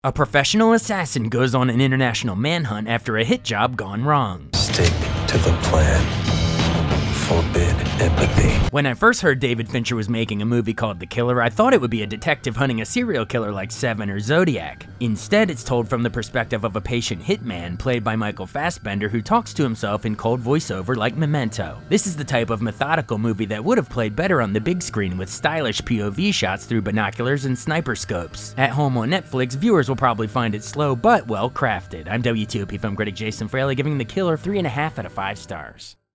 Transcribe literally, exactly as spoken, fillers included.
A professional assassin goes on an international manhunt after a hit job gone wrong. Stick to the plan. Forbid empathy. When I first heard David Fincher was making a movie called The Killer, I thought it would be a detective hunting a serial killer like Seven or Zodiac. Instead, it's told from the perspective of a patient hitman played by Michael Fassbender who talks to himself in cold voiceover like Memento. This is the type of methodical movie that would have played better on the big screen with stylish P O V shots through binoculars and sniper scopes. At home on Netflix, viewers will probably find it slow but well crafted. I'm W T O P film critic Jason Fraley giving The Killer three and a half out of five stars.